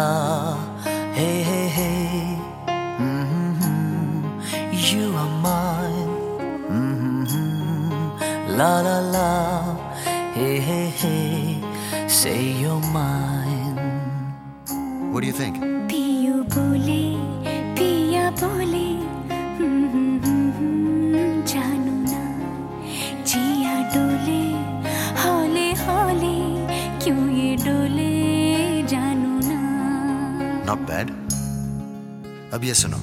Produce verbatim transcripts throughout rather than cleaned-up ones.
hey, hey, hey. Mm-hmm. You are mine. Mm-hmm. La, la, la. Hey, hey, hey. Say you're mine. What do you think? पियू बोले, पिया बोले, जानू ना, जिया डोले, हौले हौले, क्यों ये डोले, जानू ना. Not bad. अब ये सुनो.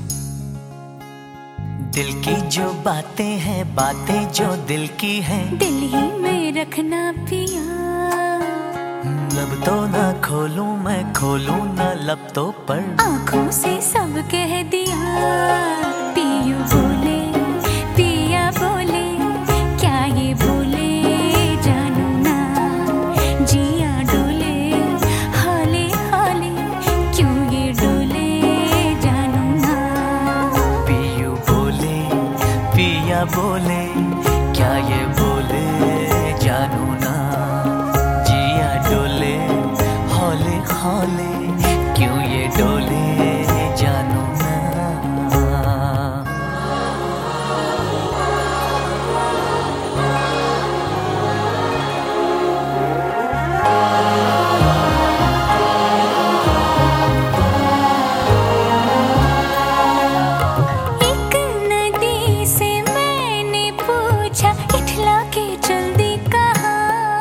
दिल की जो बातें हैं, बातें जो दिल की हैं, दिल ही में रखना पिया. लब तो ना खोलूं मैं, खोलूं ना लब तो पर, आँखों से सब कह दिया. पियू बोले, पिया बोले, क्या ये बोले, जानू ना, जिया डोले, हाले हाले, क्यों ये डोले, जानू ना. पियू बोले, पिया बोले, क्या ये बोले, जानू ना, जिया डोले, हौले हौले, क्यों ये डोले, जानू ना. एक नदी से मैंने पूछा, इठला के जल्दी कहा,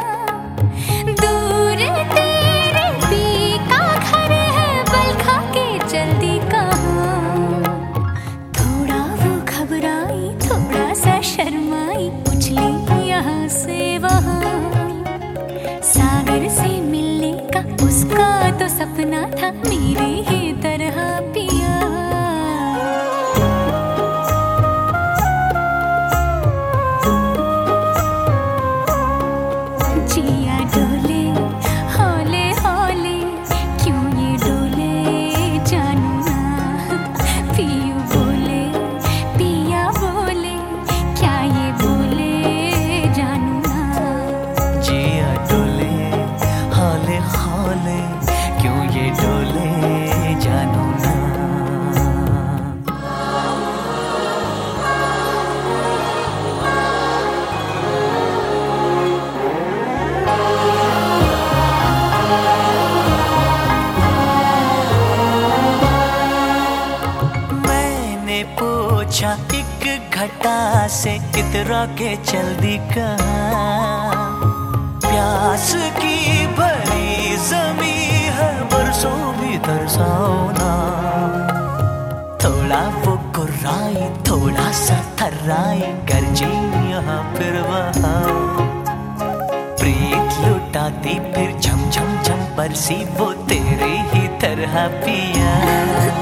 दूर तेरे पी का घर है, बल खा के जल्दी कहा. थोड़ा वो घबराई, थोड़ा सा शर्माई, उछली यहाँ से वहाँ. सागर से मिलने का उसका तो सपना था, मेरे ही तरह पिया. जिया डोले, हौले हौले, क्यों ये डोले, जानू ना. पियू बोले, पिया बोले, क्या ये बोले, जानू ना. जिया डोले, हौले हौले, क्यों ये डोले, जानू ना. मैंने पूछा एक घटा से, इतरा के जल्दी कहा, प्यास की भरी जमी है, बरसों भी तरसाओ ना. थोड़ा वो गुर्राई, थोड़ा सा थर्राई, गरजी यहाँ फिर वहाँ. प्रीत लुटाती फिर झम झम झम बरसी, वो तेरे ही तरह पिया.